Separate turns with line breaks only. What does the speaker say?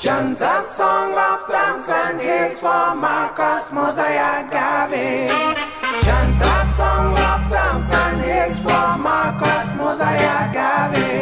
Chant a song of thanks and praise for Marcus Mosiah Garvey. Chant a song of thanks and praise for Marcus Mosiah Garvey.